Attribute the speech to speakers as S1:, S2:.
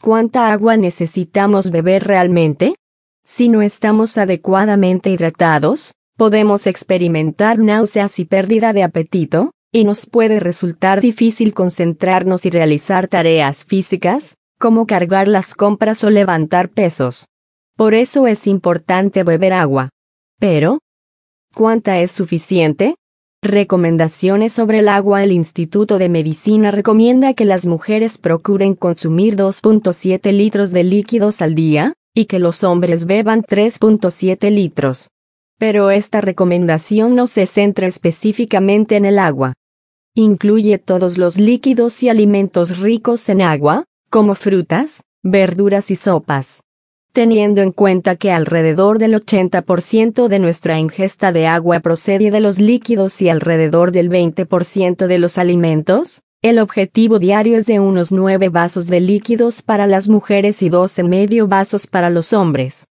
S1: ¿Cuánta agua necesitamos beber realmente? Si no estamos adecuadamente hidratados, podemos experimentar náuseas y pérdida de apetito, y nos puede resultar difícil concentrarnos y realizar tareas físicas, como cargar las compras o levantar pesos. Por eso es importante beber agua. Pero, ¿cuánta es suficiente? Recomendaciones sobre el agua. El Instituto de Medicina recomienda que las mujeres procuren consumir 2.7 litros de líquidos al día, y que los hombres beban 3.7 litros. Pero esta recomendación no se centra específicamente en el agua. Incluye todos los líquidos y alimentos ricos en agua, como frutas, verduras y sopas. Teniendo en cuenta que alrededor del 80% de nuestra ingesta de agua procede de los líquidos y alrededor del 20% de los alimentos, el objetivo diario es de unos 9 vasos de líquidos para las mujeres y 12,5 vasos para los hombres.